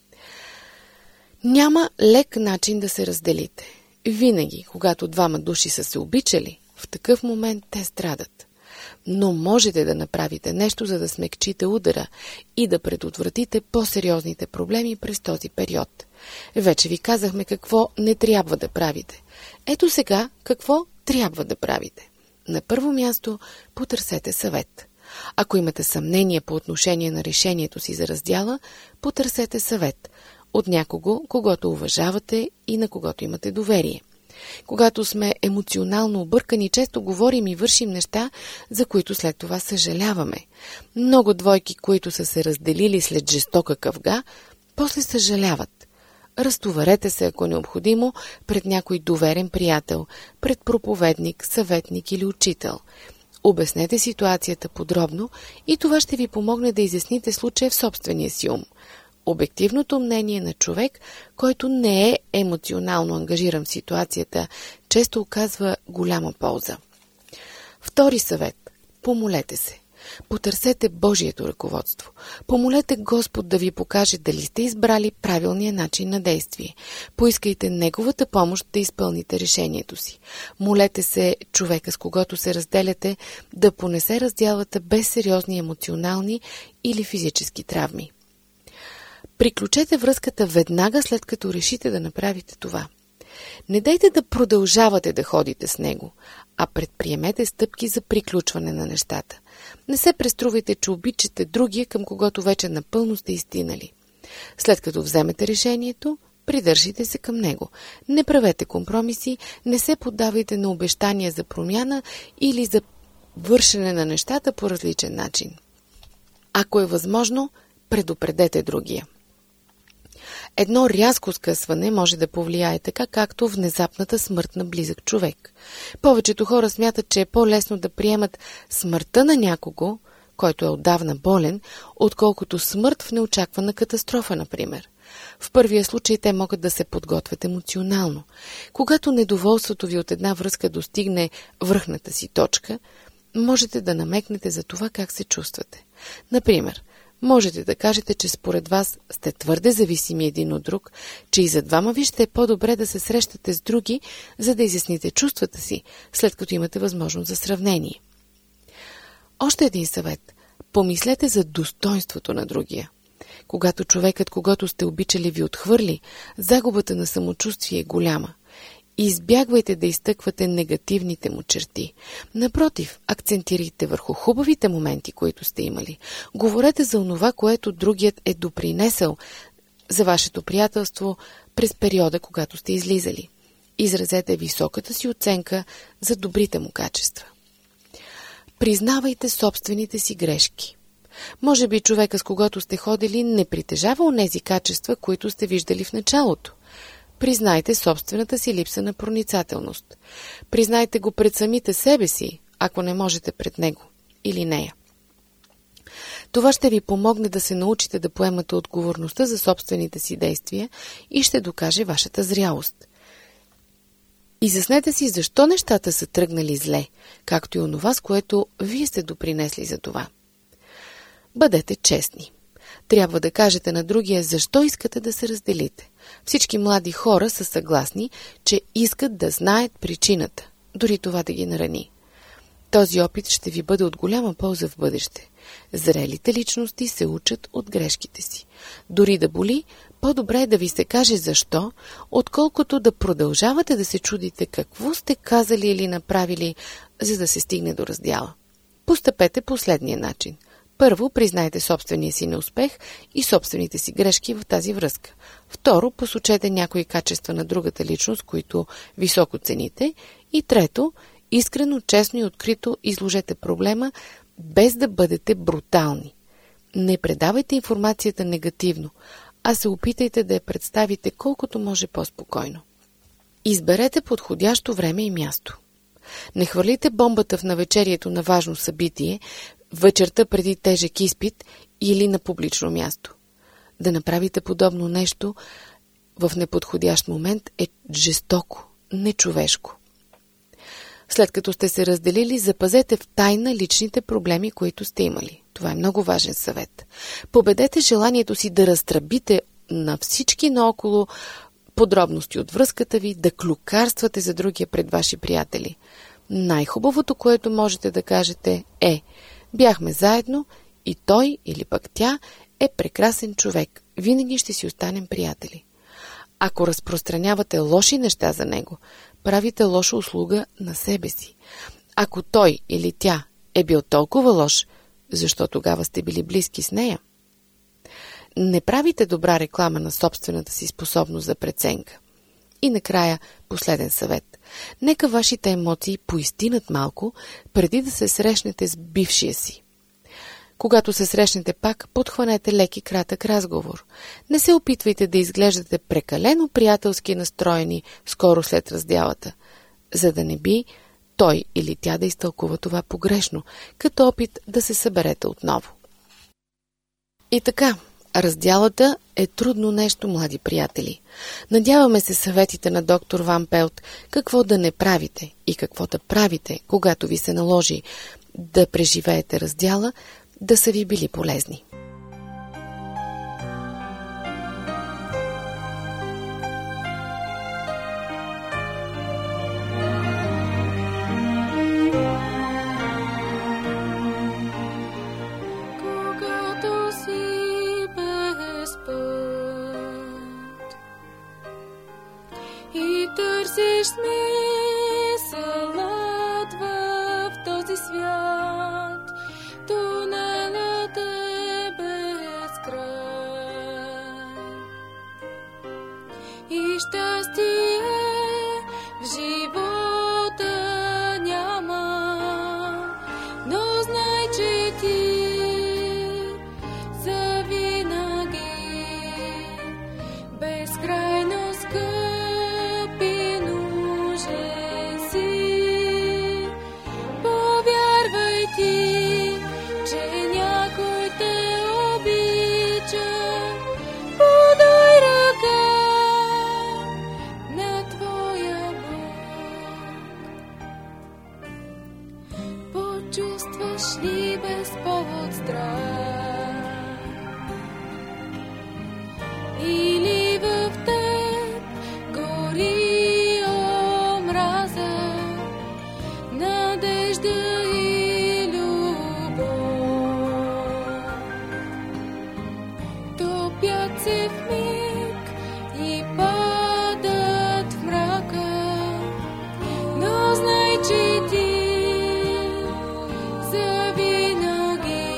Speaker 3: Няма лек начин да се разделите. Винаги, когато двама души са се обичали, в такъв момент те страдат. Но можете да направите нещо, за да смекчите удара и да предотвратите по-сериозните проблеми през този период. Вече ви казахме какво не трябва да правите. Ето сега какво трябва да правите. На първо място потърсете съвет. Ако имате съмнение по отношение на решението си за раздяла, потърсете съвет от някого, когото уважавате и на когото имате доверие. Когато сме емоционално объркани, често говорим и вършим неща, за които след това съжаляваме. Много двойки, които са се разделили след жестока къвга, после съжаляват. Разтоварете се, ако необходимо, пред някой доверен приятел, пред проповедник, съветник или учител. Обяснете ситуацията подробно и това ще ви помогне да изясните случая в собствения си ум. Обективното мнение на човек, който не е емоционално ангажиран в ситуацията, често оказва голяма полза. Втори съвет. Помолете се. Потърсете Божието ръководство. Помолете Господ да ви покаже дали сте избрали правилния начин на действие. Поискайте Неговата помощ да изпълните решението си. Молете се човека, с когото се разделяте, да понесе раздялата без сериозни емоционални или физически травми. Приключете връзката веднага след като решите да направите това. Не дайте да продължавате да ходите с него, а предприемете стъпки за приключване на нещата. Не се преструвайте, че обичате другия, към когото вече напълно сте изстинали. След като вземете решението, придържите се към него. Не правете компромиси, не се поддавайте на обещания за промяна или за вършене на нещата по различен начин. Ако е възможно, предупредете другия. Едно рязко скъсване може да повлияе така, както внезапната смърт на близък човек. Повечето хора смятат, че е по-лесно да приемат смъртта на някого, който е отдавна болен, отколкото смърт в неочаквана катастрофа, например. В първия случай те могат да се подготвят емоционално. Когато недоволството ви от една връзка достигне връхната си точка, можете да намекнете за това как се чувствате. Например, можете да кажете, че според вас сте твърде зависими един от друг, че и за двама ви ще е по-добре да се срещате с други, за да изясните чувствата си, след като имате възможност за сравнение. Още един съвет. Помислете за достоинството на другия. Когато човекът, когато сте обичали, ви отхвърли, загубата на самочувствие е голяма. Избягвайте да изтъквате негативните му черти. Напротив, акцентирайте върху хубавите моменти, които сте имали. Говорете за онова, което другият е допринесъл за вашето приятелство през периода, когато сте излизали. Изразете високата си оценка за добрите му качества. Признавайте собствените си грешки. Може би човека, с когото сте ходили, не притежава онези качества, които сте виждали в началото. Признайте собствената си липса на проницателност. Признайте го пред самите себе си, ако не можете пред него или нея. Това ще ви помогне да се научите да поемате отговорността за собствените си действия и ще докаже вашата зрялост. Изяснете си защо нещата са тръгнали зле, както и онова, с което вие сте допринесли за това. Бъдете честни. Трябва да кажете на другия защо искате да се разделите. Всички млади хора са съгласни, че искат да знаят причината, дори това да ги нарани. Този опит ще ви бъде от голяма полза в бъдеще. Зрелите личности се учат от грешките си. Дори да боли, по-добре е да ви се каже защо, отколкото да продължавате да се чудите какво сте казали или направили, за да се стигне до раздяла. Постъпете последния начин. Първо, признайте собствения си неуспех и собствените си грешки в тази връзка. Второ, посочете някои качества на другата личност, които високо цените. И трето, Искрено, честно и открито изложете проблема, без да бъдете брутални. Не предавайте информацията негативно, а се опитайте да я представите колкото може по-спокойно. Изберете подходящо време и място. Не хвърлите бомбата в навечерието на важно събитие, вечерта преди тежък изпит или на публично място. Да направите подобно нещо в неподходящ момент е жестоко, нечовешко. След като сте се разделили, запазете в тайна личните проблеми, които сте имали. Това е много важен съвет. Победете желанието си да разтръбите на всички наоколо подробности от връзката ви, да клюкарствате за другия пред ваши приятели. Най-хубавото, което можете да кажете е: бяхме заедно и той или пък тя е прекрасен човек. Винаги ще си останем приятели. Ако разпространявате лоши неща за него, правите лоша услуга на себе си. Ако той или тя е бил толкова лош, защо тогава сте били близки с нея? Не правите добра реклама на собствената си способност за преценка. И накрая последен съвет. Нека вашите емоции поистинат малко, преди да се срещнете с бившия си. Когато се срещнете пак, подхванете лек и кратък разговор. Не се опитвайте да изглеждате прекалено приятелски настроени скоро след раздялата, за да не би той или тя да изтълкува това погрешно, като опит да се съберете отново. И така, раздялата е трудно нещо, млади приятели. Надяваме се съветите на доктор Ван Пелт какво да не правите и какво да правите, когато ви се наложи да преживеете раздяла, да са ви били полезни.
Speaker 5: Когато си без път и търсиш смисълът в този свят, тунелът е безкрай и щастие в живота няма, но знай, че ти завинаги безкрайно скъпи нужен си. Повярвай ти, че някой те обича, подай ръка на твоя Бог. Почувстваш ли без повод страх или в теб гори омраза, надежда и любов, топят се в миг и падат в мрака, но знай, че ти завинаги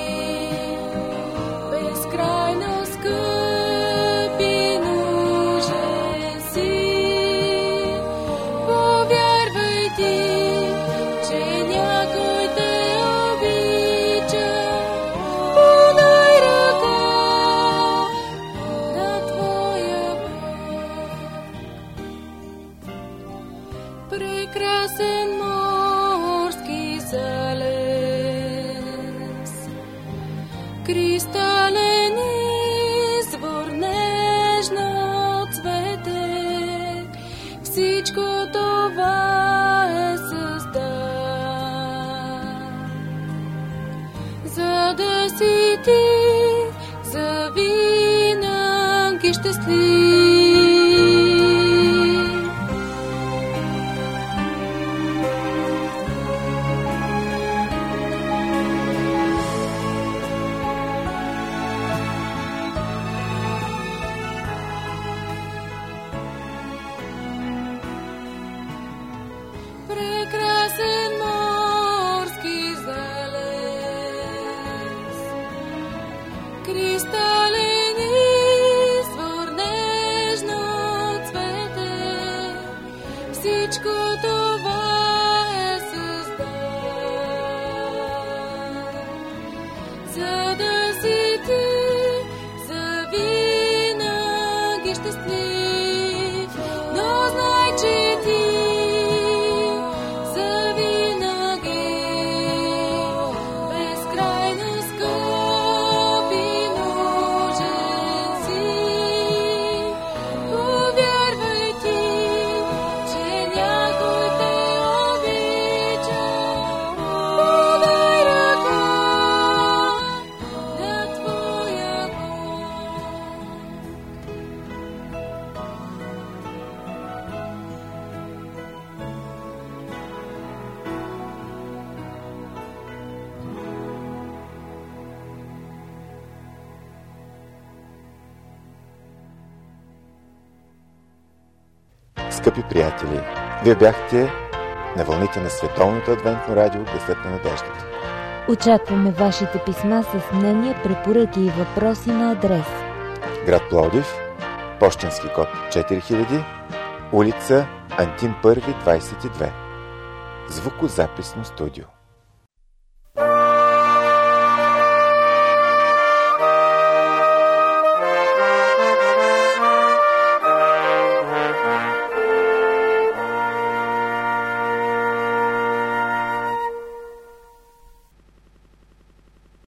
Speaker 5: безкрайно скъпи нужен си. Повярвай ти, че някой те обича, подай ръка на твоя Бог. Прекрасен морски залез, кристален извор, нежно цвете, всичко това е създал, за да си ти завинаги щастлив. Прекрасен морски залез, кристален извор, нежно цвете, всичко това е създал, за да си ти завинаги щастлив. Но знай, че ти завинаги безкрайно скъп и нужен си. Повярвай ти, че някой те обича. Подай ръка на твоя Бог.
Speaker 1: Скъпи приятели, вие бяхте на вълните на Световното адвентно радио Гласът на надеждата.
Speaker 2: Очакваме вашите писма с мнения, препоръки и въпроси на адрес:
Speaker 1: Град Пловдив, пощенски код четири хиляди, улица Антим първи, двайсет и две. Звукозаписно студио.